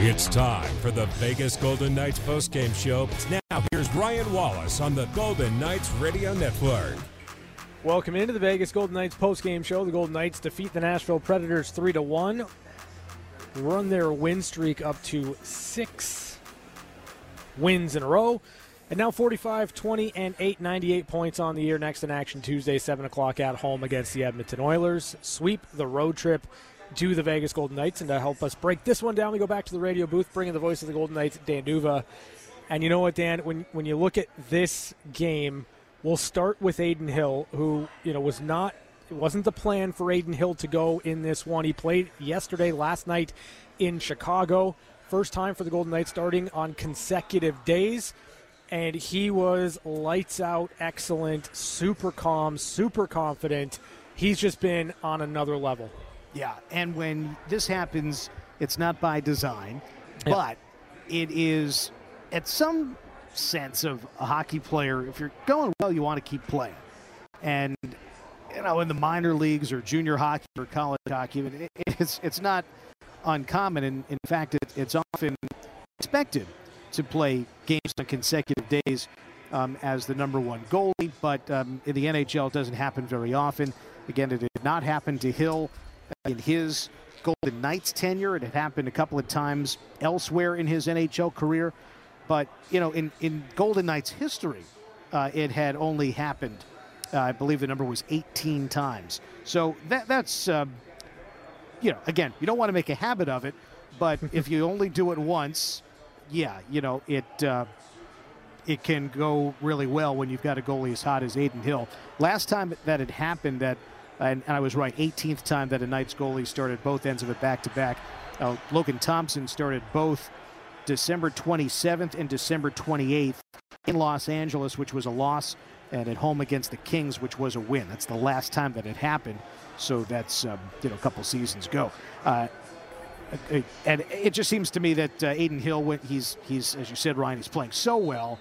It's time for the Vegas Golden Knights postgame show. Now, here's Ryan Wallace on the Golden Knights Radio Network. Welcome into the Vegas Golden Knights postgame show. The Golden Knights defeat the Nashville Predators 3-1. Run their win streak up to 6 wins in a row. And now 45, 20, and 8, 98 points on the year. Next in action Tuesday, 7 o'clock at home against the Edmonton Oilers. Sweep the road trip to the Vegas Golden Knights. And to help us break this one down, we go back to the radio booth, bringing the voice of the Golden Knights, Dan D'Uva. And you know what, Dan, when you look at this game, we'll start with Adin Hill, who, it wasn't the plan for Adin Hill to go in this one. He played last night in Chicago. First time for the Golden Knights starting on consecutive days. And he was lights out, excellent, super calm, super confident. He's just been on another level. Yeah, and when this happens, it's not by design, but it is at some sense of a hockey player. If you're going well, you want to keep playing. And, in the minor leagues or junior hockey or college hockey, it's not uncommon. And in fact, it's often expected to play games on consecutive days as the number one goalie. But in the NHL, it doesn't happen very often. Again, it did not happen to Hill in his Golden Knights tenure. It had happened a couple of times elsewhere in his NHL career. But, in Golden Knights history, it had only happened, I believe the number was 18 times. So that's, again, you don't want to make a habit of it. But if you only do it once, it can go really well when you've got a goalie as hot as Adin Hill. Last time that had happened, and I was right, 18th time that a Knights goalie started both ends of it back-to-back. Logan Thompson started both December 27th and December 28th in Los Angeles, which was a loss, and at home against the Kings, which was a win. That's the last time that it happened, so that's a couple seasons ago. And it just seems to me that Adin Hill, when he's as you said, Ryan, he's playing so well.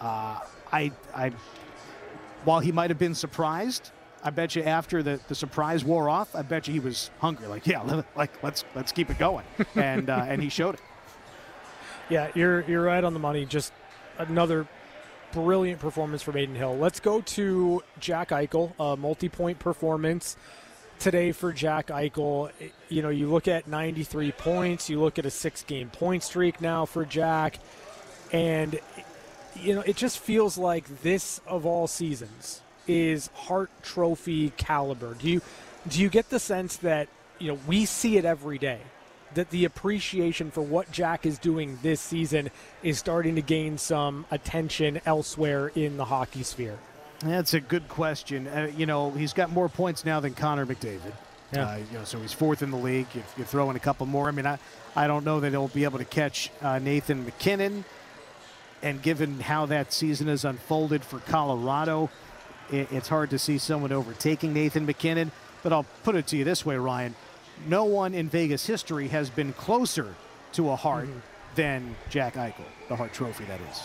While he might have been surprised, I bet you after the surprise wore off, I bet you he was hungry. Let's keep it going, and he showed it. Yeah, you're right on the money. Just another brilliant performance from Adin Hill. Let's go to Jack Eichel, a multi-point performance today for Jack Eichel. You look at 93 points, you look at a 6-game point streak now for Jack, and it just feels like this of all seasons is Hart Trophy caliber. Do you get the sense that we see it every day, that the appreciation for what Jack is doing this season is starting to gain some attention elsewhere in the hockey sphere? That's a good question. He's got more points now than Connor McDavid. Yeah. So he's fourth in the league. If you throw in a couple more, I don't know that he'll be able to catch Nathan MacKinnon. And given how that season has unfolded for Colorado, it's hard to see someone overtaking Nathan MacKinnon. But I'll put it to you this way, Ryan. No one in Vegas history has been closer to a Hart than Jack Eichel, the Hart Trophy, that is.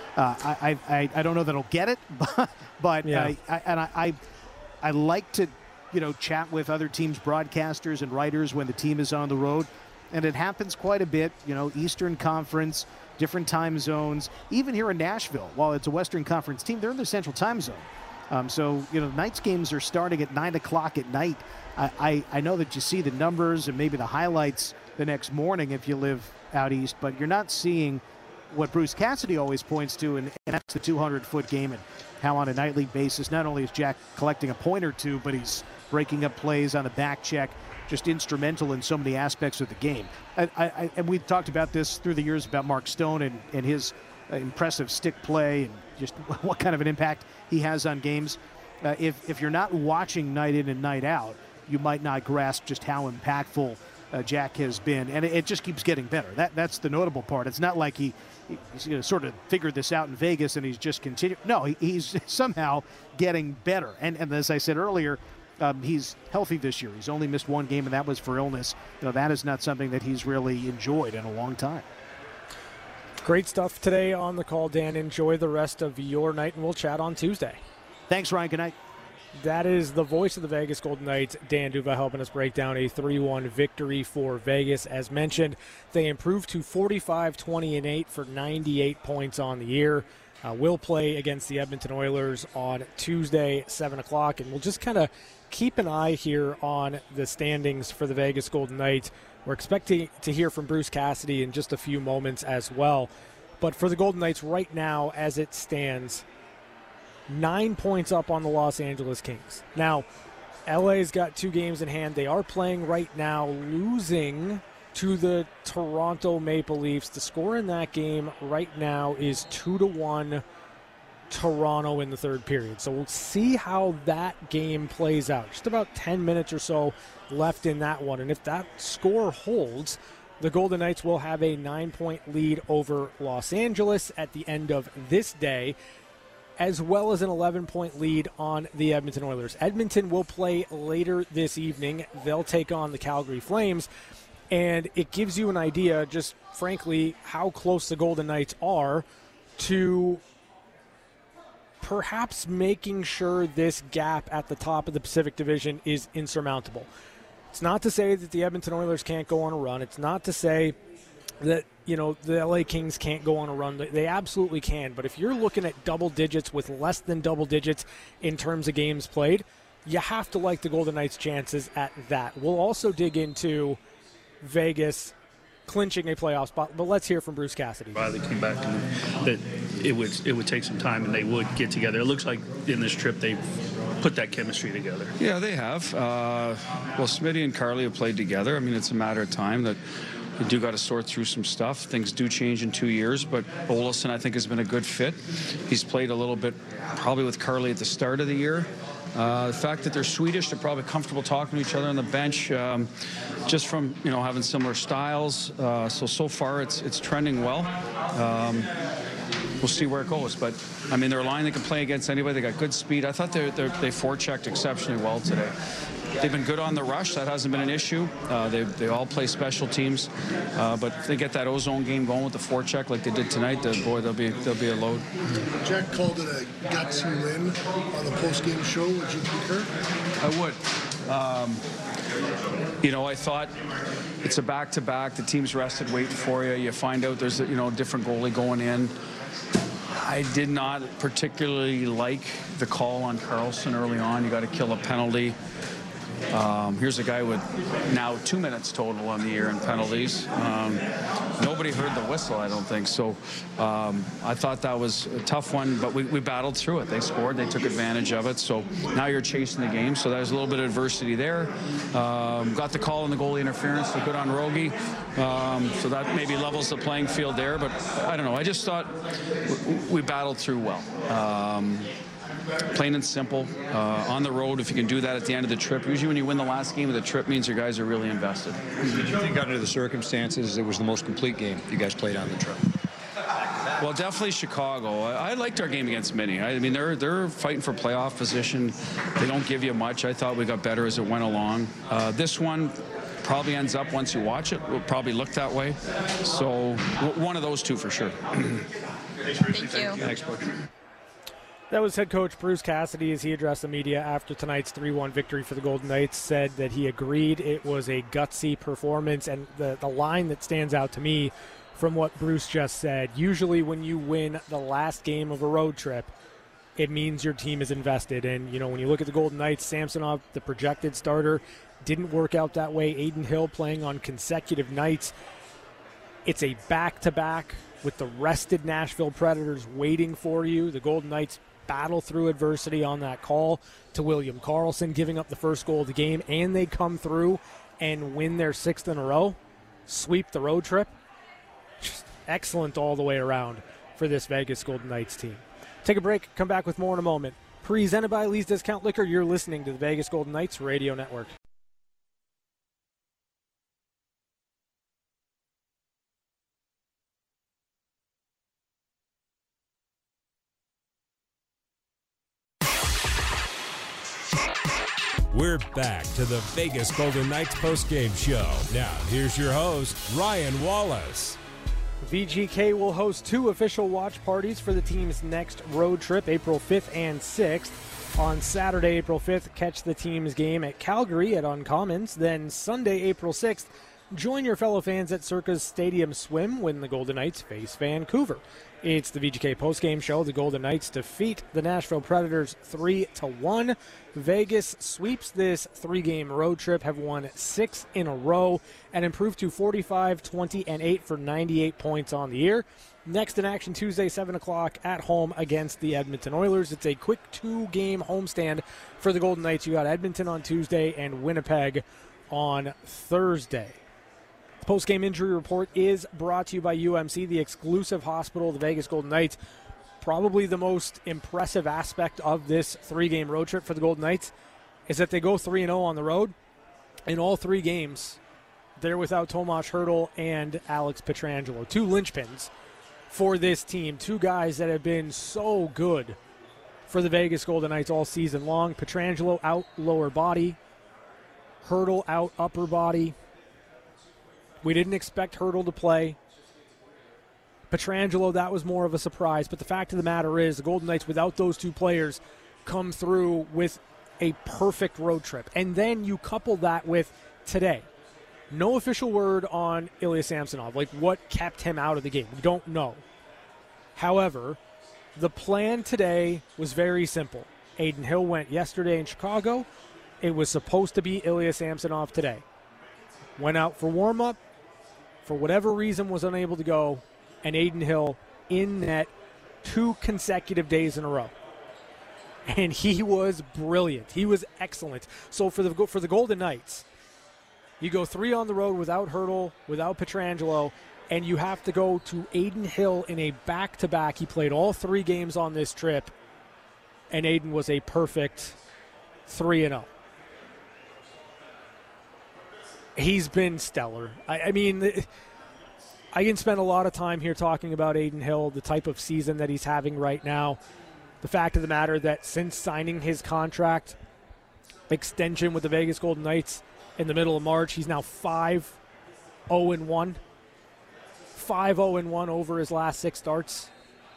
I don't know that he'll get it, but yeah. I like to chat with other teams' broadcasters and writers when the team is on the road, and it happens quite a bit. Eastern Conference, different time zones. Even here in Nashville, while it's a Western Conference team, they're in the Central Time Zone. The Knights games are starting at 9 o'clock at night. I know that you see the numbers and maybe the highlights the next morning if you live out east, but you're not seeing what Bruce Cassidy always points to, and that's the 200-foot game, and how on a nightly basis, not only is Jack collecting a point or two, but he's breaking up plays on the back check, just instrumental in so many aspects of the game. And we've talked about this through the years about Mark Stone and his impressive stick play and just what kind of an impact he has on games. If you're not watching night in and night out, you might not grasp just how impactful Jack has been, and it just keeps getting better. That's the notable part. It's not like he's sort of figured this out in Vegas and he's just continued. No, he's somehow getting better. And as I said earlier, he's healthy this year. He's only missed one game, and that was for illness. That is not something that he's really enjoyed in a long time. Great stuff today on the call, Dan. Enjoy the rest of your night, and we'll chat on Tuesday. Thanks, Ryan. Good night. That is the voice of the Vegas Golden Knights, Dan Duva, helping us break down a 3-1 victory for Vegas. As mentioned, they improved to 45-20-8 for 98 points on the year. Will play against the Edmonton Oilers on Tuesday, 7 o'clock, and we'll just kind of keep an eye here on the standings for the Vegas Golden Knights. We're expecting to hear from Bruce Cassidy in just a few moments as well. But for the Golden Knights right now, as it stands, 9 points up on the Los Angeles Kings. Now, LA's got 2 games in hand. They are playing right now, losing to the Toronto Maple Leafs. The score in that game right now is 2-1 Toronto in the third period. So we'll see how that game plays out. Just about 10 minutes or so left in that one. And if that score holds, the Golden Knights will have a 9-point lead over Los Angeles at the end of this day, as well as an 11-point lead on the Edmonton Oilers. Edmonton will play later this evening. They'll take on the Calgary Flames. And it gives you an idea, just frankly, how close the Golden Knights are to perhaps making sure this gap at the top of the Pacific Division is insurmountable. It's not to say that the Edmonton Oilers can't go on a run. It's not to say that, the LA Kings can't go on a run. They absolutely can. But if you're looking at double digits with less than double digits in terms of games played, you have to like the Golden Knights' chances at that. We'll also dig into Vegas clinching a playoff spot, but let's hear from Bruce Cassidy. They came back and that it would take some time and they would get together. It looks like in this trip they've put that chemistry together. Yeah, they have. Smitty and Carly have played together. I mean, it's a matter of time that we do got to sort through some stuff. Things do change in 2 years, but Olofsson, I think, has been a good fit. He's played a little bit probably with Carly at the start of the year. The fact that they're Swedish, they're probably comfortable talking to each other on the bench, just from having similar styles. So far it's trending well. We'll see where it goes, but I mean they're a line that can play against anybody. They got good speed. I thought they forechecked exceptionally well today. They've been good on the rush. That hasn't been an issue. They all play special teams, but if they get that ozone game going with the forecheck like they did tonight, they'll be a load. Jack called it a gutsy win on the post-game show. Would you concur? I would. I thought it's a back-to-back. The team's rested waiting for you. You find out there's a different goalie going in. I did not particularly like the call on Karlsson early on. You got to kill a penalty. Here's a guy with now 2 minutes total on the year in penalties. Nobody heard the whistle, I don't think. So I thought that was a tough one, but we battled through it. They scored. They took advantage of it. So now you're chasing the game. So there's a little bit of adversity there. Got the call on the goalie interference. So good on Rogie. So that maybe levels the playing field there. But I don't know. I just thought we battled through well. Plain and simple. On the road, if you can do that at the end of the trip. Usually when you win the last game of the trip means your guys are really invested. Did you think under the circumstances it was the most complete game you guys played on the trip? Well, definitely Chicago. I liked our game against Mini. I mean, they're fighting for playoff position. They don't give you much. I thought we got better as it went along. This one probably ends up, once you watch it, will probably look that way. So one of those two for sure. Thank you. Thanks, Coach. That was head coach Bruce Cassidy as he addressed the media after tonight's 3-1 victory for the Golden Knights, said that he agreed it was a gutsy performance. And the line that stands out to me from what Bruce just said, usually when you win the last game of a road trip, it means your team is invested. And, when you look at the Golden Knights, Samsonov, the projected starter, didn't work out that way. Adin Hill playing on consecutive nights. It's a back-to-back with the rested Nashville Predators waiting for you. The Golden Knights battle through adversity on that call to William Karlsson, giving up the first goal of the game, and they come through and win their 6th in a row, sweep the road trip. Just excellent all the way around for this Vegas Golden Knights team. Take a break, come back with more in a moment. Presented by Lee's Discount Liquor, you're listening to the Vegas Golden Knights Radio Network. We're back to the Vegas Golden Knights postgame show. Now, here's your host, Ryan Wallace. VGK will host 2 official watch parties for the team's next road trip, April 5th and 6th. On Saturday, April 5th, catch the team's game at Calgary at Uncommons. Then Sunday, April 6th, join your fellow fans at Circa's Stadium Swim when the Golden Knights face Vancouver. It's the VGK postgame show. The Golden Knights defeat the Nashville Predators 3-1. Vegas sweeps this three-game road trip, have won 6 in a row, and improved to 45, 20, and 8 for 98 points on the year. Next in action Tuesday, 7 o'clock at home against the Edmonton Oilers. It's a quick two-game homestand for the Golden Knights. You got Edmonton on Tuesday and Winnipeg on Thursday. The post-game injury report is brought to you by UMC, the exclusive hospital of the Vegas Golden Knights. Probably the most impressive aspect of this three-game road trip for the Golden Knights is that they go 3-0 on the road. In all three games, they're without Tomas Hertl and Alex Pietrangelo, two linchpins for this team, two guys that have been so good for the Vegas Golden Knights all season long. Pietrangelo out lower body, Hertl out upper body. We didn't expect Hertl to play. Pietrangelo, that was more of a surprise, but the fact of the matter is the Golden Knights, without those two players, come through with a perfect road trip. And then you couple that with today. No official word on Ilya Samsonov, like what kept him out of the game. We don't know. However, the plan today was very simple. Adin Hill went yesterday in Chicago. It was supposed to be Ilya Samsonov today. Went out for warm-up. For whatever reason, was unable to go. And Adin Hill in net 2 consecutive days in a row. And he was brilliant. He was excellent. So for the Golden Knights, you go 3 on the road without Hertl, without Pietrangelo, and you have to go to Adin Hill in a back-to-back. He played all 3 games on this trip, and Adin was a perfect 3-0. He's been stellar. I mean, I can spend a lot of time here talking about Adin Hill, the type of season that he's having right now. The fact of the matter that since signing his contract extension with the Vegas Golden Knights in the middle of March, he's now 5-0-1. 5-0-1 over his last 6 starts.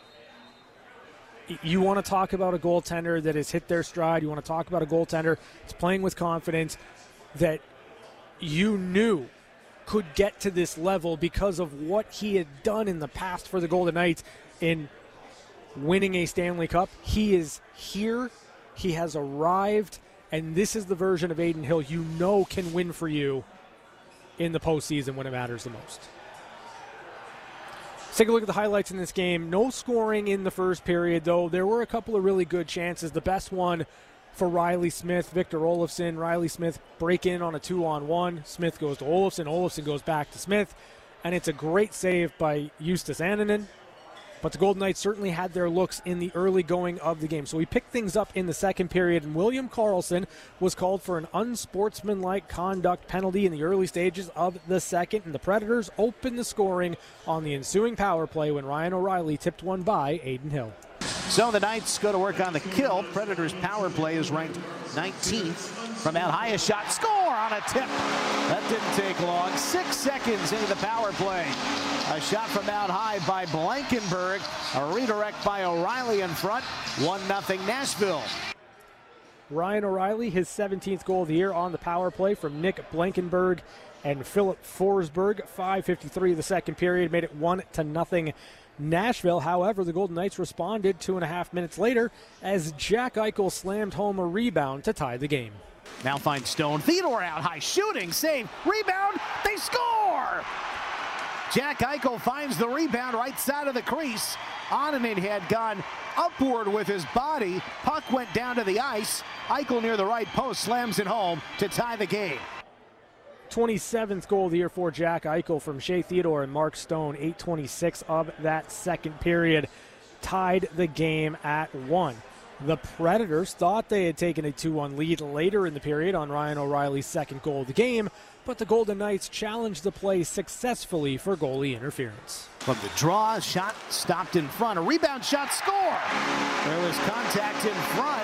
You want to talk about a goaltender that has hit their stride. You want to talk about a goaltender that's playing with confidence, that you knew could get to this level because of what he had done in the past for the Golden Knights in winning a Stanley Cup. He is here. He has arrived. And this is the version of Adin Hill you know can win for you in the postseason when it matters the most. Let's take a look at the highlights in this game. No scoring in the first period, though. There were a couple of really good chances. The best one for Riley Smith, Victor Olofsson. Riley Smith break in on a 2-on-1. Smith goes to Olofsson. Olofsson goes back to Smith. And it's a great save by Justus Annunen. But the Golden Knights certainly had their looks in the early going of the game. So we picked things up in the second period, and William Karlsson was called for an unsportsmanlike conduct penalty in the early stages of the second, and the Predators opened the scoring on the ensuing power play when Ryan O'Reilly tipped one by Adin Hill. So the Knights go to work on the kill. Predators' power play is ranked 19th. From out high, a shot, score on a tip. That didn't take long. 6 seconds into the power play. A shot from out high by Blankenburg. A redirect by O'Reilly in front. 1-0 Nashville. Ryan O'Reilly, his 17th goal of the year on the power play from Nick Blankenburg and Philip Forsberg. 5:53 of the second period made it 1-0 Nashville. However, the Golden Knights responded 2.5 minutes later as Jack Eichel slammed home a rebound to tie the game. Now finds Stone. Theodore out high, shooting, save, rebound, they score! Jack Eichel finds the rebound right side of the crease. Annunen had gone upward with his body. Puck went down to the ice. Eichel near the right post slams it home to tie the game. 27th goal of the year for Jack Eichel from Shea Theodore and Mark Stone. 8:26 of that second period tied the game at 1. The Predators thought they had taken a 2-1 lead later in the period on Ryan O'Reilly's second goal of the game, but the Golden Knights challenged the play successfully for goalie interference. From the draw, shot stopped in front. A rebound shot, score! There was contact in front.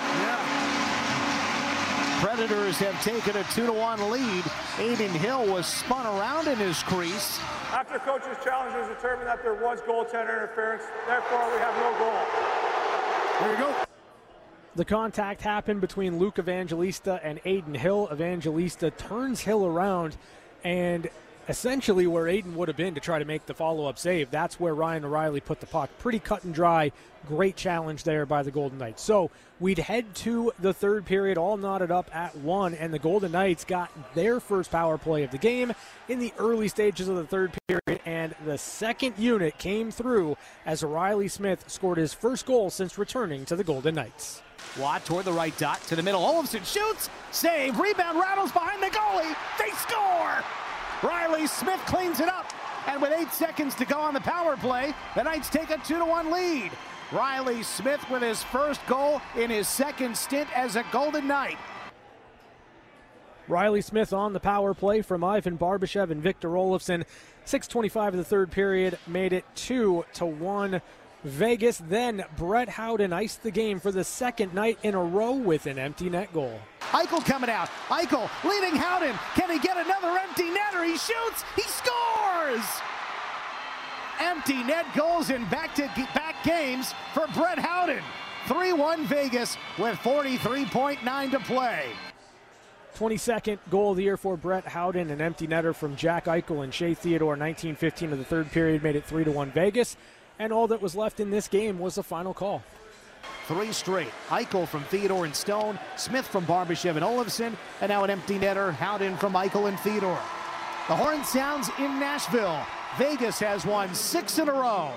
Predators have taken a 2-1 lead. Adin Hill was spun around in his crease. After coach's challenge was determined that there was goaltender interference, therefore we have no goal. There you go. The contact happened between Luke Evangelista and Aiden Hill. Evangelista turns Hill around, and essentially where Aiden would have been to try to make the follow-up save, that's where Ryan O'Reilly put the puck. Pretty cut and dry. Great challenge there by the Golden Knights. So we'd head to the third period, all knotted up at 1, and the Golden Knights got their first power play of the game in the early stages of the third period, and the second unit came through as Riley Smith scored his first goal since returning to the Golden Knights. Watt toward the right dot to the middle. Olofsson shoots, save, rebound, rattles behind the goalie. They score! Riley Smith cleans it up, and with 8 seconds to go on the power play, the Knights take a 2-1 lead. Riley Smith with his first goal in his second stint as a Golden Knight. Riley Smith on the power play from Ivan Barbashev and Victor Olofsson. 6:25 of the third period made it 2-1 Vegas. Then Brett Howden iced the game for the second night in a row with an empty net goal. Eichel coming out. Eichel leading Howden. Can he get another empty netter? He shoots. He scores! Empty net goals in back-to-back games for Brett Howden. 3-1 Vegas with 43.9 to play. 22nd goal of the year for Brett Howden, an empty netter from Jack Eichel and Shea Theodore. 19:15 of the third period made it 3-1 Vegas, and all that was left in this game was the final call. 3 straight. Eichel from Theodore and Stone, Smith from Barbashev and Olofsson, and now an empty netter, Howden from Eichel and Theodore. The horn sounds in Nashville. Vegas has won 6 in a row.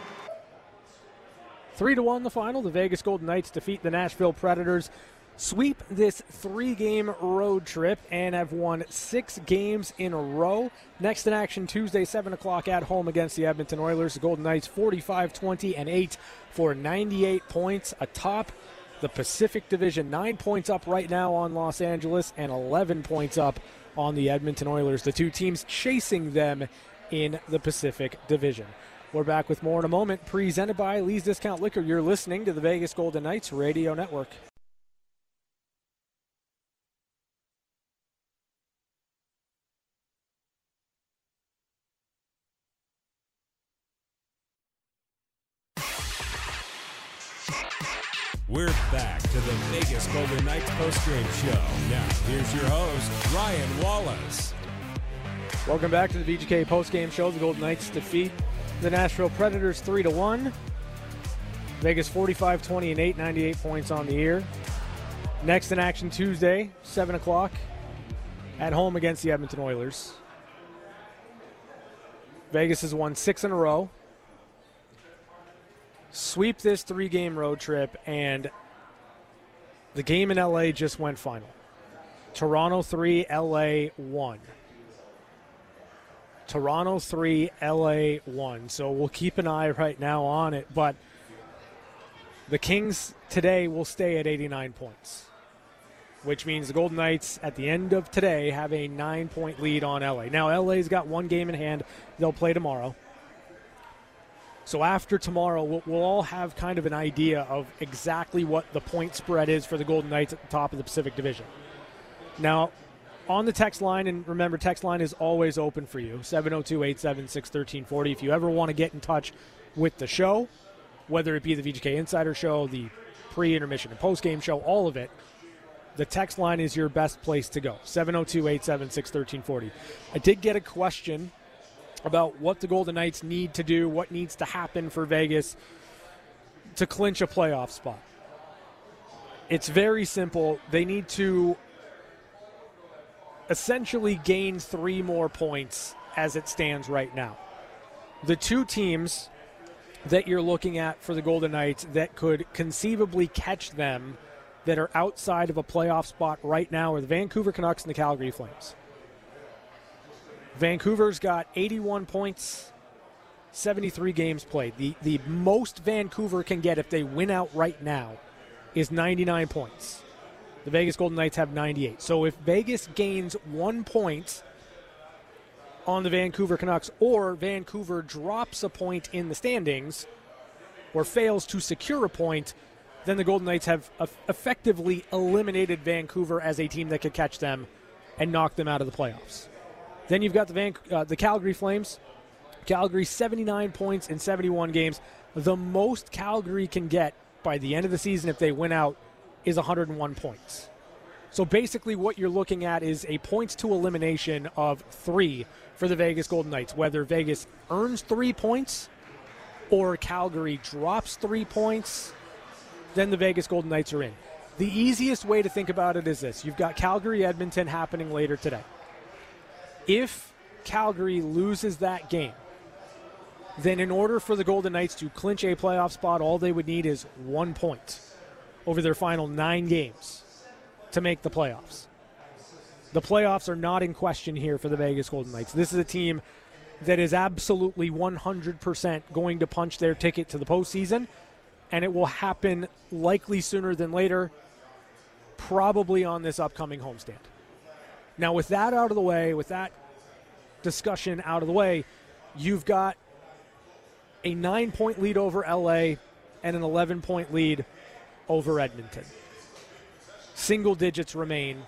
3-1 the final. The Vegas Golden Knights defeat the Nashville Predators, sweep this 3-game road trip, and have won 6 games in a row. Next in action Tuesday, 7 o'clock at home against the Edmonton Oilers. The Golden Knights 45-20-8 for 98 points atop the Pacific Division. 9 points up right now on Los Angeles and 11 points up on the Edmonton Oilers. The two teams chasing them in the Pacific Division. We're back with more in a moment, presented by Lee's Discount Liquor. You're listening to the Vegas Golden Knights Radio Network. We're back to the Vegas Golden Knights postgame show. Now, here's your host, Ryan Wallace. Welcome back to the VGK postgame show. The Golden Knights defeat the Nashville Predators 3-1. Vegas 45-20-8, 98 points on the year. Next in action Tuesday, 7 o'clock at home against the Edmonton Oilers. Vegas has won 6 in a row. Sweep this 3-game road trip, and the game in LA just went final. Toronto 3, LA 1. Toronto 3, LA 1. So we'll keep an eye right now on it, but the Kings today will stay at 89 points, which means the Golden Knights at the end of today have a 9-point lead on LA. Now, LA's got 1 game in hand. They'll play tomorrow. So after tomorrow, we'll all have kind of an idea of exactly what the point spread is for the Golden Knights at the top of the Pacific Division. Now, on the text line, and remember, text line is always open for you, 702-876-1340. If you ever want to get in touch with the show, whether it be the VGK Insider Show, the pre-intermission and post-game show, all of it, the text line is your best place to go, 702-876-1340. I did get a question about what the Golden Knights need to do, what needs to happen for Vegas to clinch a playoff spot. It's very simple. They need to essentially gain 3 more points as it stands right now. The 2 teams that you're looking at for the Golden Knights that could conceivably catch them that are outside of a playoff spot right now are the Vancouver Canucks and the Calgary Flames. Vancouver's got 81 points, 73 games played. The most Vancouver can get if they win out right now is 99 points. The Vegas Golden Knights have 98. So if Vegas gains 1 point on the Vancouver Canucks, or Vancouver drops a point in the standings or fails to secure a point, then the Golden Knights have effectively eliminated Vancouver as a team that could catch them and knock them out of the playoffs. Then you've got the Calgary Flames. Calgary 79 points in 71 games. The most Calgary can get by the end of the season if they win out is 101 points. So basically what you're looking at is a points to elimination of 3 for the Vegas Golden Knights, whether Vegas earns 3 points or Calgary drops 3 points, then the Vegas Golden Knights are in. The easiest way to think about it is this. You've got Calgary-Edmonton happening later today. If Calgary loses that game, then in order for the Golden Knights to clinch a playoff spot, all they would need is 1 point over their final 9 games to make the playoffs. The playoffs are not in question here for the Vegas Golden Knights. This is a team that is absolutely 100% going to punch their ticket to the postseason, and it will happen likely sooner than later, probably on this upcoming homestand. Now, with that out of the way, with that discussion out of the way, you've got a 9-point lead over LA and an 11-point lead over Edmonton. Single digits remain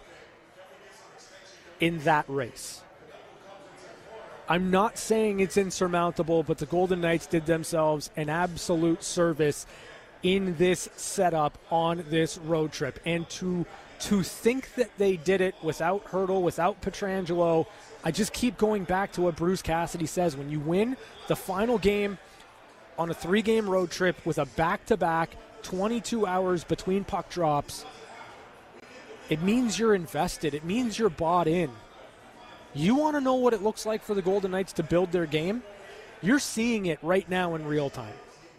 in that race. I'm not saying it's insurmountable, but the Golden Knights did themselves an absolute service in this setup on this road trip. And to think that they did it without Hertl, without Pietrangelo, I just keep going back to what Bruce Cassidy says. When you win the final game on a 3-game road trip with a back-to-back, 22 hours between puck drops, it means you're invested. It means you're bought in. You want to know what it looks like for the Golden Knights to build their game? You're seeing it right now in real time.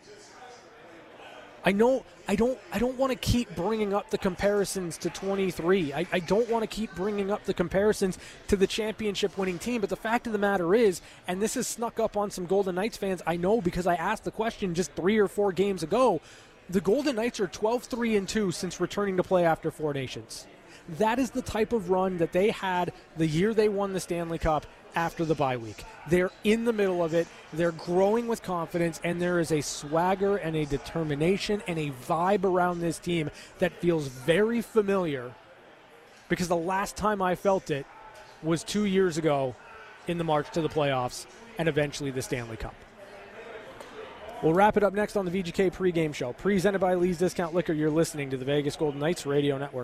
I know I don't want to keep bringing up the comparisons to 23. I don't want to keep bringing up the comparisons to the championship-winning team, but the fact of the matter is, and this has snuck up on some Golden Knights fans, I know because I asked the question just 3 or 4 games ago, the Golden Knights are 12-3-2 since returning to play after 4 Nations. That is the type of run that they had the year they won the Stanley Cup after the bye week. They're in the middle of it. They're growing with confidence, and there is a swagger and a determination and a vibe around this team that feels very familiar, because the last time I felt it was 2 years ago in the march to the playoffs and eventually the Stanley Cup. We'll wrap it up next on the VGK pregame show. Presented by Lee's Discount Liquor, you're listening to the Vegas Golden Knights Radio Network.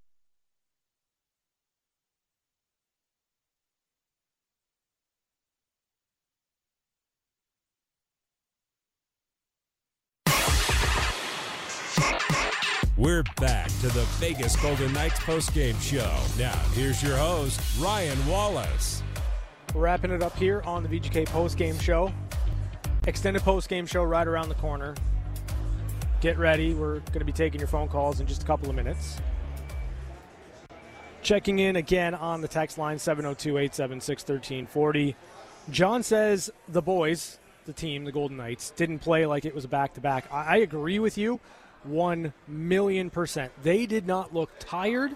We're back to the Vegas Golden Knights postgame show. Now, here's your host, Ryan Wallace. We're wrapping it up here on the VGK postgame show. Extended postgame show right around the corner. Get ready. We're going to be taking your phone calls in just a couple of minutes. Checking in again on the text line, 702-876-1340. John says the boys, the team, the Golden Knights, didn't play like it was a back-to-back. I agree with you 1,000,000%. They did not look tired.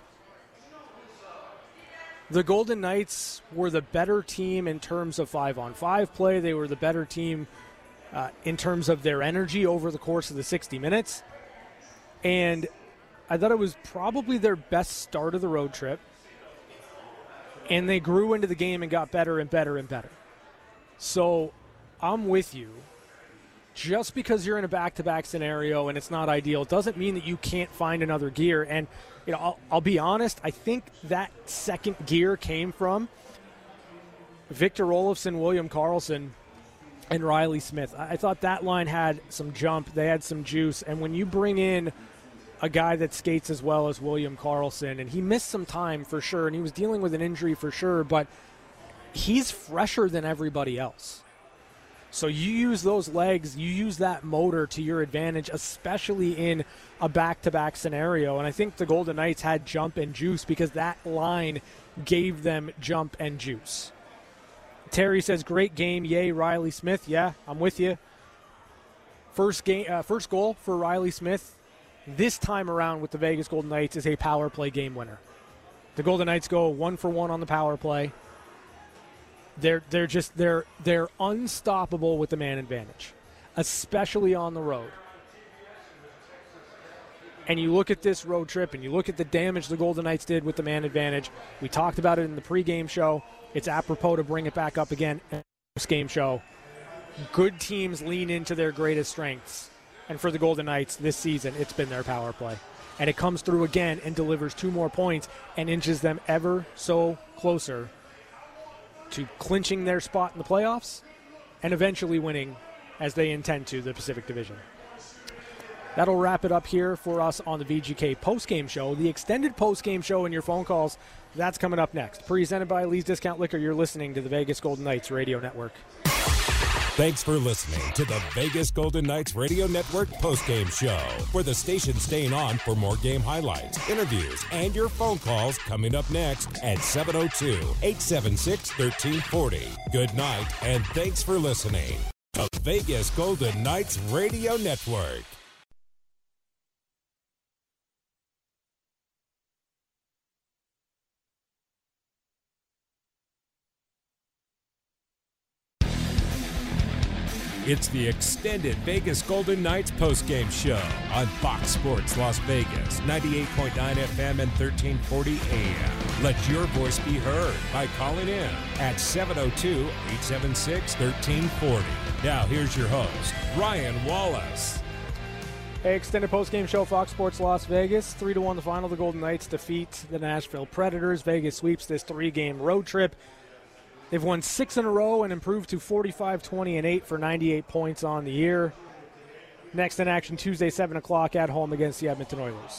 The Golden Knights were the better team in terms of 5-on-5 play. They were the better team in terms of their energy over the course of the 60 minutes. And I thought it was probably their best start of the road trip. And they grew into the game and got better and better and better. So I'm with you. Just because you're in a back-to-back scenario and it's not ideal doesn't mean that you can't find another gear. And you know, I'll be honest, I think that second gear came from Victor Olofsson, William Karlsson, and Riley Smith. I thought that line had some jump. They had some juice. And when you bring in a guy that skates as well as William Karlsson, and he missed some time for sure, and he was dealing with an injury for sure, but he's fresher than everybody else. So you use those legs, you use that motor to your advantage, especially in a back-to-back scenario. And I think the Golden Knights had jump and juice because that line gave them jump and juice. Terry says, great game. Yay, Riley Smith. Yeah, I'm with you. First goal for Riley Smith this time around with the Vegas Golden Knights is a power play game winner. The Golden Knights go 1-for-1 on the power play. They're unstoppable with the man advantage, especially on the road. And you look at this road trip and you look at the damage the Golden Knights did with the man advantage. We talked about it in the pregame show. It's apropos to bring it back up again in this game show. Good teams lean into their greatest strengths. And for the Golden Knights this season, it's been their power play. and it comes through again and delivers 2 more points and inches them ever so closer to clinching their spot in the playoffs and eventually winning, as they intend to, the Pacific Division. That'll wrap it up here for us on the VGK postgame show. The extended postgame show and your phone calls, that's coming up next. Presented by Lee's Discount Liquor, you're listening to the Vegas Golden Knights Radio Network. Thanks for listening to the Vegas Golden Knights Radio Network postgame show, where the station's staying on for more game highlights, interviews, and your phone calls coming up next at 702-876-1340. Good night, and thanks for listening. The Vegas Golden Knights Radio Network. It's the extended Vegas Golden Knights postgame show on Fox Sports Las Vegas, 98.9 FM and 1340 AM. Let your voice be heard by calling in at 702-876-1340. Now here's your host, Ryan Wallace. Hey, extended postgame show, Fox Sports Las Vegas. 3-1 the final. The Golden Knights defeat the Nashville Predators. Vegas sweeps this 3-game road trip. They've won 6 in a row and improved to 45-20-8 for 98 points on the year. Next in action Tuesday, 7 o'clock at home against the Edmonton Oilers.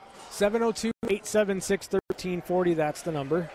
702-876-1340, that's the number.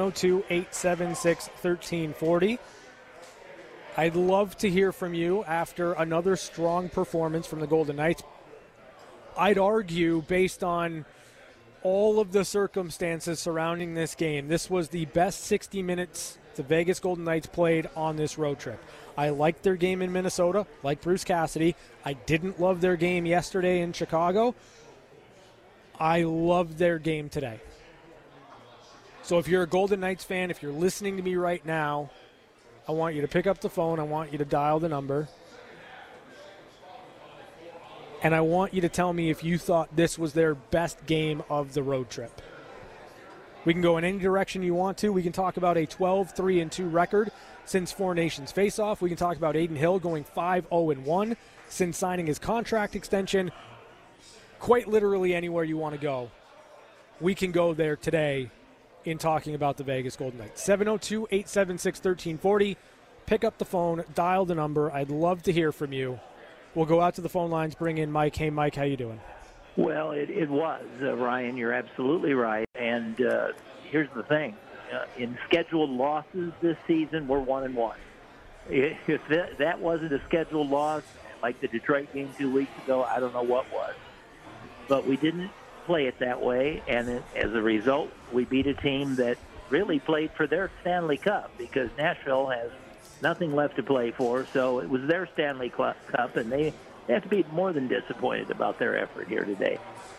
702-876-1340. I'd love to hear from you after another strong performance from the Golden Knights. I'd argue, based on all of the circumstances surrounding this game, this was the best 60 minutes the Vegas Golden Knights played on this road trip. I liked their game in Minnesota, like Bruce Cassidy. I didn't love their game yesterday in Chicago. I loved their game today. So if you're a Golden Knights fan, if you're listening to me right now, I want you to pick up the phone. I want you to dial the number. And I want you to tell me if you thought this was their best game of the road trip. We can go in any direction you want to. We can talk about a 12-3-2 record since Four Nations face-off. We can talk about Adin Hill going 5-0-1 since signing his contract extension. Quite literally anywhere you want to go, we can go there today in talking about the Vegas Golden Knights. 702-876-1340. Pick up the phone, dial the number. I'd love to hear from you. We'll go out to the phone lines, bring in Mike. Hey, Mike, how you doing? Well, it was, Ryan. You're absolutely right. And here's the thing. In scheduled losses this season, we're 1-1. If that wasn't a scheduled loss, like the Detroit game 2 weeks ago, I don't know what was. But we didn't play it that way, and as a result, we beat a team that really played for their Stanley Cup, because Nashville has nothing left to play for, so it was their Stanley Cup, and they have to be more than disappointed about their effort here today.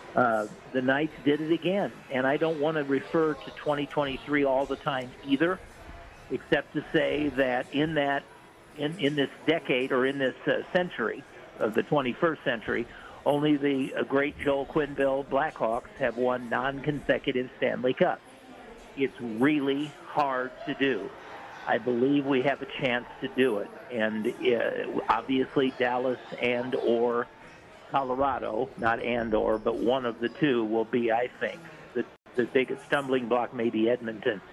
The Knights did it again, and I don't want to refer to 2023 all the time either, except to say that in this decade, or in this century of the 21st century, only the great Joel Quenneville Blackhawks have won non-consecutive Stanley Cups. It's really hard to do. I believe we have a chance to do it. And obviously Dallas and or Colorado, not and or, but one of the two will be, I think, the biggest stumbling block, maybe Edmonton.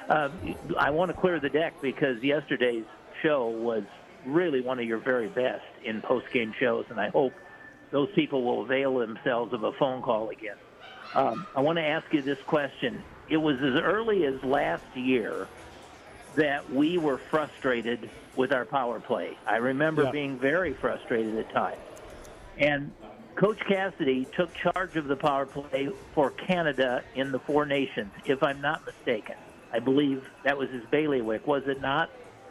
I want to clear the deck, because yesterday's show was really one of your very best in post-game shows, and I hope those people will avail themselves of a phone call again. I want to ask you this question. It was as early as last year that we were frustrated with our power play. I remember being very frustrated at times. And Coach Cassidy took charge of the power play for Canada in the Four Nations, if I'm not mistaken. I believe that was his bailiwick, was it not?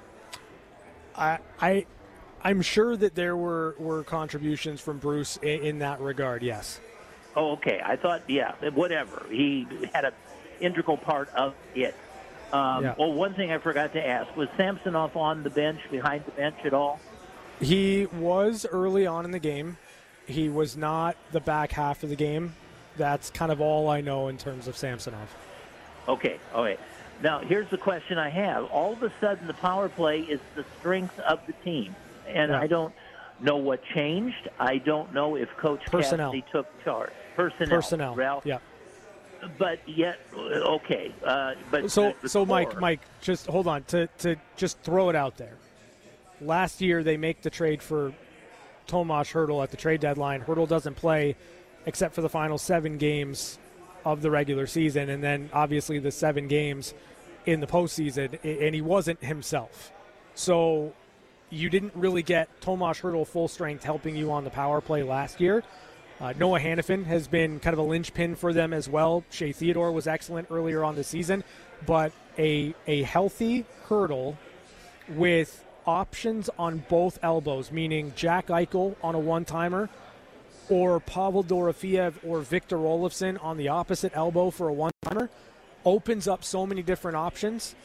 I'm sure that there were contributions from Bruce in that regard, yes. Oh, okay. I thought, whatever. He had an integral part of it. Well, one thing I forgot to ask, was Samsonov on the bench, behind the bench at all? He was early on in the game. He was not the back half of the game. That's kind of all I know in terms of Samsonov. Okay, all right. Now, here's the question I have. All of a sudden, the power play is the strength of the team. And I don't know what changed. I don't know if Coach Cassidy took charge. Personnel. Ralph. Yeah. But yet, okay. But so Mike, just hold on to just throw it out there. Last year they make the trade for Tomas Hertl at the trade deadline. Hertl doesn't play except for the final 7 games of the regular season, and then obviously the 7 games in the postseason, and he wasn't himself. So you didn't really get Tomas Hertl full strength helping you on the power play last year. Noah Hannafin has been kind of a linchpin for them as well. Shea Theodore was excellent earlier on the season, but a healthy Hertl with options on both elbows, meaning Jack Eichel on a one-timer or Pavel Dorofeev or Victor Olofsson on the opposite elbow for a one-timer, opens up so many different options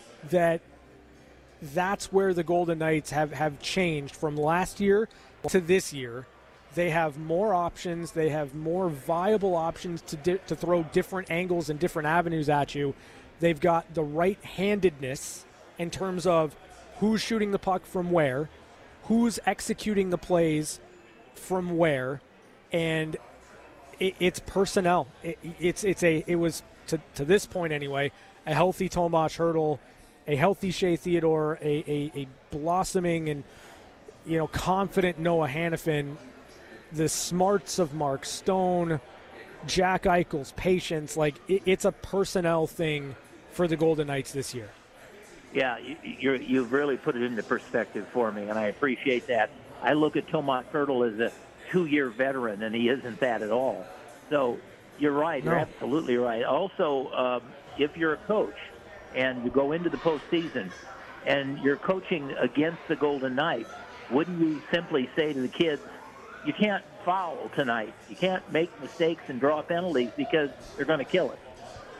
that's where the Golden Knights have changed from last year to this year. They have more options. They have more viable options to throw different angles and different avenues at you. They've got the right-handedness in terms of who's shooting the puck from where, who's executing the plays from where, and it's personnel. It was to this point anyway, a healthy Tomas Hertl, a healthy Shea Theodore, a blossoming and confident Noah Hannafin, the smarts of Mark Stone, Jack Eichel's patience. It's a personnel thing for the Golden Knights this year. Yeah, you've really put it into perspective for me, and I appreciate that. I look at Tomas Hertl as a 2-year veteran, and he isn't that at all. So you're right. No. You're absolutely right. Also, if you're a coach and you go into the postseason and you're coaching against the Golden Knights, wouldn't you simply say to the kids, you can't foul tonight. You can't make mistakes and draw penalties because they're going to kill us.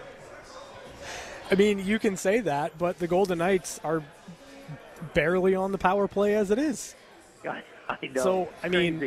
I mean, you can say that, but the Golden Knights are barely on the power play as it is. I know. So, I mean,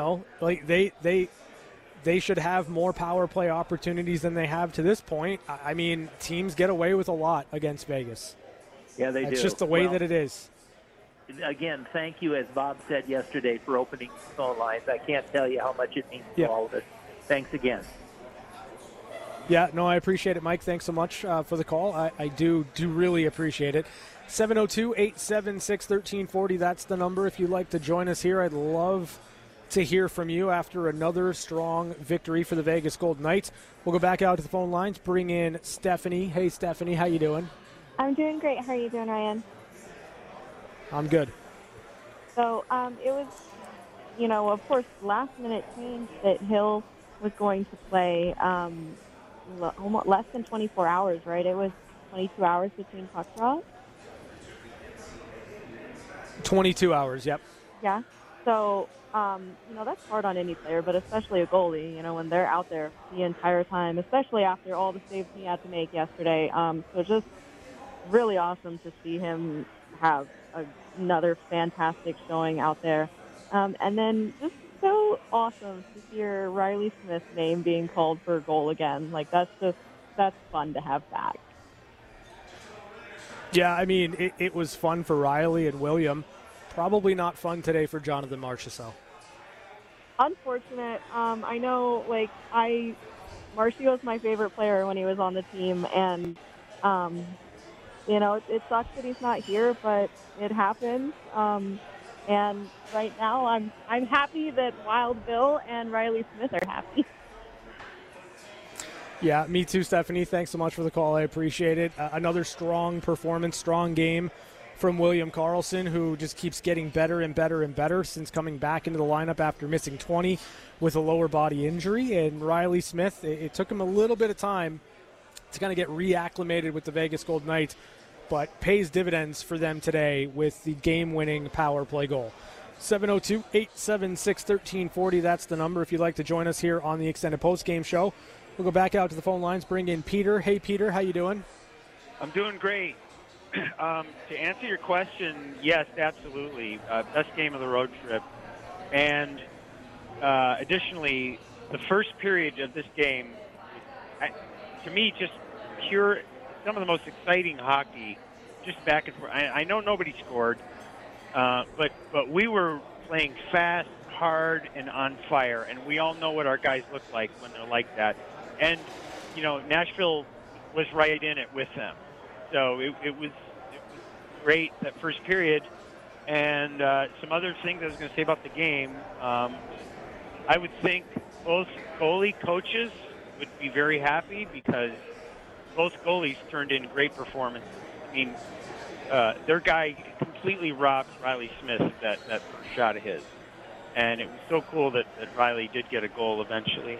they should have more power play opportunities than they have to this point. I mean, teams get away with a lot against Vegas. Yeah, they do. It's just the way that it is. Again, thank you, as Bob said yesterday, for opening the phone lines. I can't tell you how much it means to all of us. Thanks again. Yeah, no, I appreciate it, Mike. Thanks so much for the call. I do really appreciate it. 702-876-1340, that's the number. If you'd like to join us here, I'd love to hear from you after another strong victory for the Vegas Golden Knights. We'll go back out to the phone lines, bring in Stephanie. Hey, Stephanie, how you doing? I'm doing great. How are you doing, Ryan? I'm good. So it was, of course, last-minute change that Hill was going to play almost less than 24 hours, right? It was 22 hours between puck drops. 22 hours, yep. Yeah. So, that's hard on any player, but especially a goalie, when they're out there the entire time, especially after all the saves he had to make yesterday. So just really awesome to see him have another fantastic showing out there. And then just so awesome to hear Riley Smith's name being called for a goal again. That's fun to have back. Yeah, I mean, it was fun for Riley and William. Probably not fun today for Jonathan Marchessault. Unfortunate. I know, Marcy was my favorite player when he was on the team, and, it sucks that he's not here, but it happens. And right now, I'm happy that Wild Bill and Riley Smith are happy. Yeah, me too, Stephanie. Thanks so much for the call. I appreciate it. Another strong performance, strong game from William Karlsson, who just keeps getting better and better and better since coming back into the lineup after missing 20 with a lower body injury. And Riley Smith, it took him a little bit of time to kind of get reacclimated with the Vegas Golden Knights, but pays dividends for them today with the game-winning power play goal. 702-876-1340, that's the number if you'd like to join us here on the Extended Postgame Show. We'll go back out to the phone lines, bring in Peter. Hey, Peter, how you doing? I'm doing great. To answer your question, yes, absolutely. Best game of the road trip. And additionally, the first period of this game, to me, just pure, some of the most exciting hockey, just back and forth. I know nobody scored, but we were playing fast, hard, and on fire. And we all know what our guys look like when they're like that. And, Nashville was right in it with them. So it was great that first period. And some other things I was going to say about the game, I would think both goalie coaches would be very happy because both goalies turned in great performances. I mean, their guy completely robbed Riley Smith of that first shot of his. And it was so cool that Riley did get a goal eventually.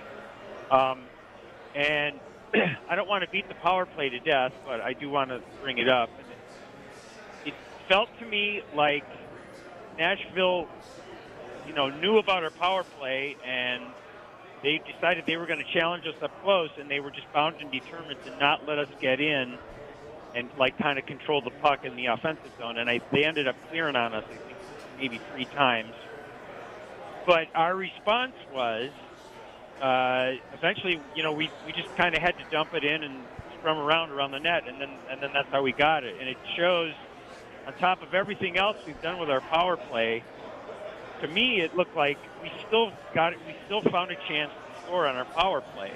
And I don't want to beat the power play to death, but I do want to bring it up. It felt to me like Nashville, knew about our power play, and they decided they were going to challenge us up close, and they were just bound and determined to not let us get in and, kind of control the puck in the offensive zone. And they ended up clearing on us, I think, maybe 3 times. But our response was, eventually, we just kind of had to dump it in and scrum around the net, and then that's how we got it. And it shows, on top of everything else we've done with our power play, to me it looked like we still got it. We still found a chance to score on our power play.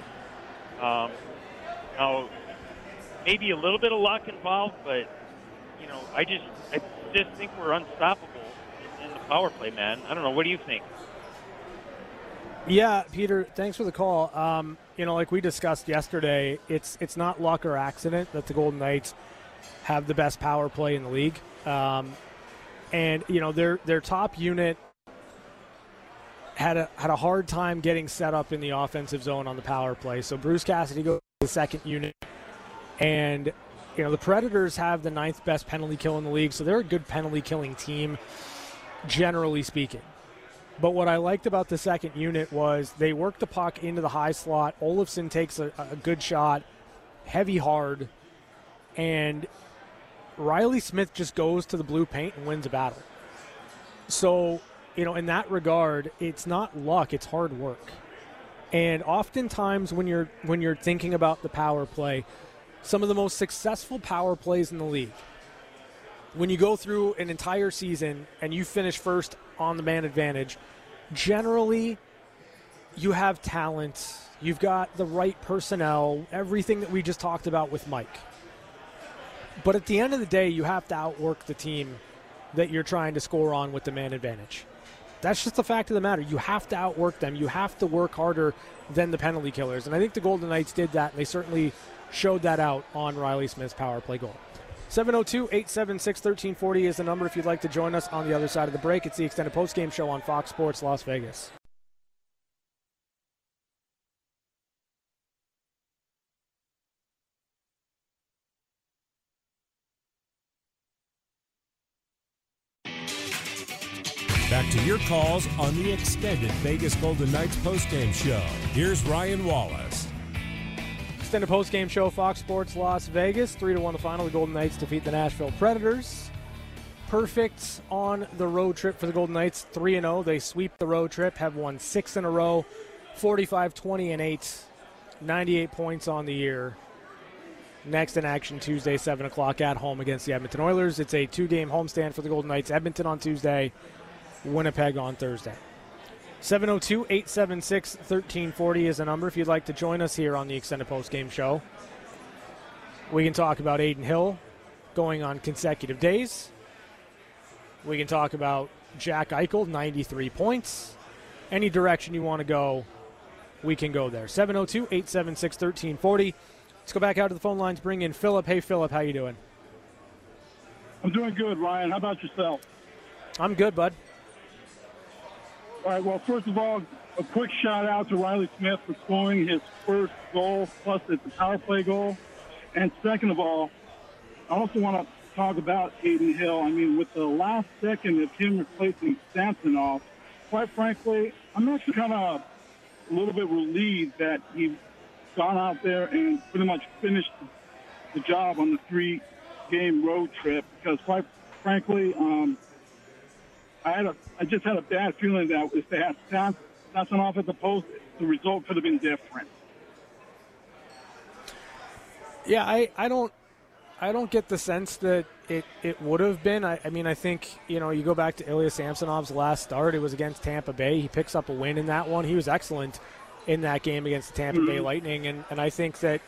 Now, maybe a little bit of luck involved, but I just think we're unstoppable in the power play, man. I don't know. What do you think? Yeah, Peter, thanks for the call. Like we discussed yesterday, it's not luck or accident that the Golden Knights have the best power play in the league. And their top unit had a hard time getting set up in the offensive zone on the power play. So Bruce Cassidy goes to the second unit, and the Predators have the 9th best penalty kill in the league, so they're a good penalty killing team, generally speaking. But what I liked about the second unit was they worked the puck into the high slot. Olofsson takes a good shot, heavy hard, and Riley Smith just goes to the blue paint and wins a battle. So, in that regard, it's not luck, it's hard work. And oftentimes when you're thinking about the power play, some of the most successful power plays in the league, when you go through an entire season and you finish first on the man advantage, generally you have talent, you've got the right personnel, everything that we just talked about with Mike. But at the end of the day, you have to outwork the team that you're trying to score on with the man advantage. That's just the fact of the matter. You have to outwork them. You have to work harder than the penalty killers. And I think the Golden Knights did that, and they certainly showed that out on Riley Smith's power play goal. 702-876-1340 is the number if you'd like to join us on the other side of the break. It's the extended postgame show on Fox Sports Las Vegas. Back to your calls on the extended Vegas Golden Knights postgame show. Here's Ryan Wallace. Extended postgame show, Fox Sports Las Vegas. 3-1 the final. The Golden Knights defeat the Nashville Predators. Perfect on the road trip for the Golden Knights. 3-0. They sweep the road trip, have won 6 in a row, 45-20-8, 98 points on the year. Next in action Tuesday, 7 o'clock at home against the Edmonton Oilers. It's a 2-game homestand for the Golden Knights. Edmonton on Tuesday, Winnipeg on Thursday. 702-876-1340 is the number if you'd like to join us here on the extended postgame show. We can talk about Adin Hill going on consecutive days. We can talk about Jack Eichel, 93 points. Any direction you want to go, we can go there. 702-876-1340. Let's go back out to the phone lines, bring in Philip. Hey, Philip, how you doing? I'm doing good, Ryan. How about yourself? I'm good, bud. All right, well, first of all, a quick shout-out to Riley Smith for scoring his first goal, plus it's a power play goal. And second of all, I also want to talk about Adin Hill. I mean, with the last second of him replacing Samsonov, quite frankly, I'm actually kind of a little bit relieved that he's gone out there and pretty much finished the job on the 3-game road trip because, quite frankly, I just had a bad feeling that if they had Samsonov at the post, the result could have been different. Yeah, I don't get the sense that it would have been. I mean, I think, you go back to Ilya Samsonov's last start. It was against Tampa Bay. He picks up a win in that one. He was excellent in that game against the Tampa Bay Lightning. And I think that,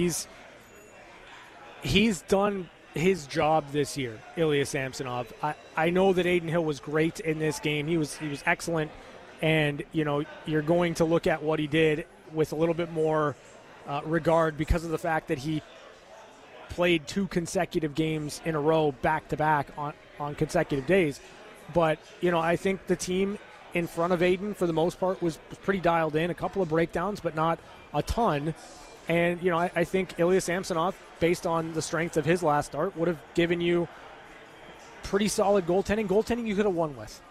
he's done his job this year, Ilya Samsonov. I know that Adin Hill was great in this game. He was excellent. And, you're going to look at what he did with a little bit more regard because of the fact that he played 2 consecutive games in a row back-to-back on consecutive days. But, I think the team in front of Adin, for the most part, was pretty dialed in. A couple of breakdowns, but not a ton. And, I think Ilya Samsonov, based on the strength of his last start, would have given you pretty solid goaltending you could have won with.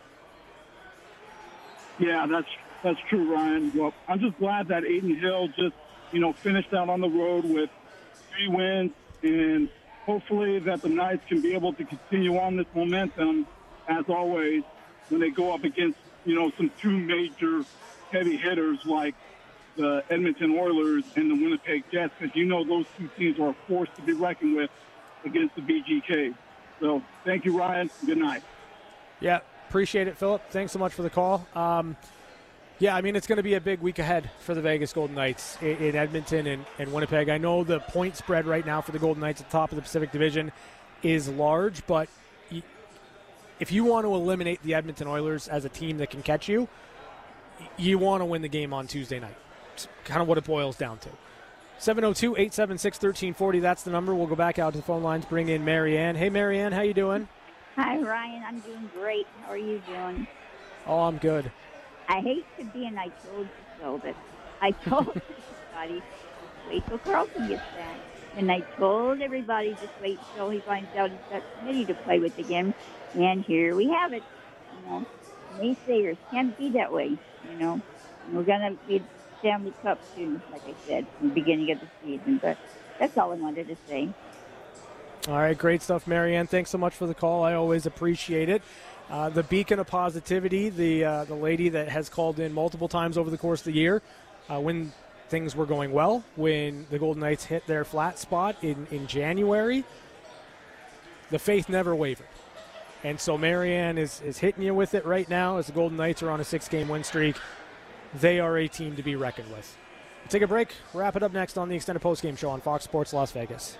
Yeah, that's true, Ryan. Well, I'm just glad that Adin Hill just, finished out on the road with 3 wins, and hopefully that the Knights can be able to continue on this momentum, as always, when they go up against, some 2 major heavy hitters like the Edmonton Oilers and the Winnipeg Jets, because those 2 teams are a force to be reckoned with against the VGK. So thank you, Ryan. Good night. Yeah, appreciate it, Philip. Thanks so much for the call. It's going to be a big week ahead for the Vegas Golden Knights in Edmonton and Winnipeg. I know the point spread right now for the Golden Knights at the top of the Pacific Division is large, but if you want to eliminate the Edmonton Oilers as a team that can catch you, you want to win the game on Tuesday night. It's kind of what it boils down to. 702-876-1340, that's the number. We'll go back out to the phone lines, bring in Marianne. Hey, Marianne, how you doing? Hi, Ryan. I'm doing great. How are you doing? Oh, I'm good. I hate to be an I told you so, but I told everybody, wait till Carlson gets back. And I told everybody, just wait till he finds out he's got Smitty to play with again. And here we have it. Naysayers can't be that way, And we're going to be Stanley Cup soon, like I said, in the beginning of the season. But that's all I wanted to say. All right, great stuff, Marianne. Thanks so much for the call. I always appreciate it. The beacon of positivity, the lady that has called in multiple times over the course of the year when things were going well, when the Golden Knights hit their flat spot in January, the faith never wavered. And so Marianne is hitting you with it right now as the Golden Knights are on a 6-game win streak. They are a team to be reckoned with. We'll take a break, wrap it up next on the Extended Postgame Show on Fox Sports Las Vegas.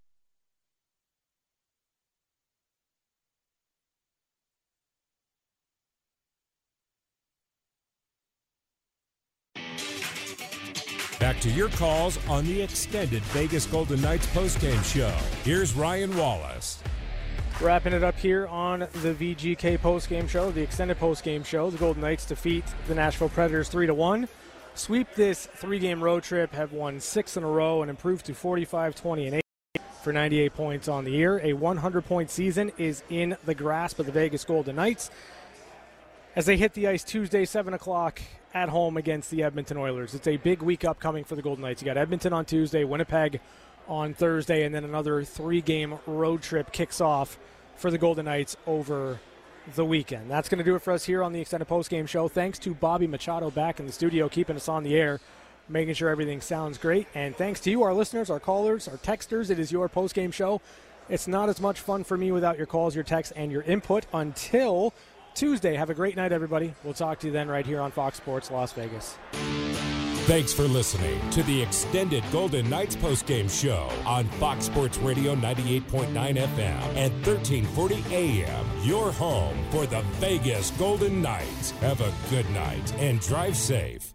Back to your calls on the Extended Vegas Golden Knights postgame show. Here's Ryan Wallace. Wrapping it up here on the VGK postgame show, the Extended postgame show. The Golden Knights defeat the Nashville Predators 3-1. Sweep this 3-game road trip, have won 6 in a row, and improved to 45-20-8 for 98 points on the year. A 100-point season is in the grasp of the Vegas Golden Knights as they hit the ice Tuesday, 7 o'clock at home against the Edmonton Oilers. It's a big week upcoming for the Golden Knights. You got Edmonton on Tuesday, Winnipeg on Thursday, and then another 3-game road trip kicks off for the Golden Knights over the weekend. That's going to do it for us here on the Extended Postgame Show. Thanks to Bobby Machado back in the studio, keeping us on the air, making sure everything sounds great. And thanks to you, our listeners, our callers, our texters. It is your postgame show. It's not as much fun for me without your calls, your texts, and your input until Tuesday. Have a great night, everybody. We'll talk to you then right here on Fox Sports Las Vegas. Thanks for listening to the Extended Golden Knights postgame show on Fox Sports Radio 98.9 FM and 1340 AM. Your home for the Vegas Golden Knights. Have a good night and drive safe.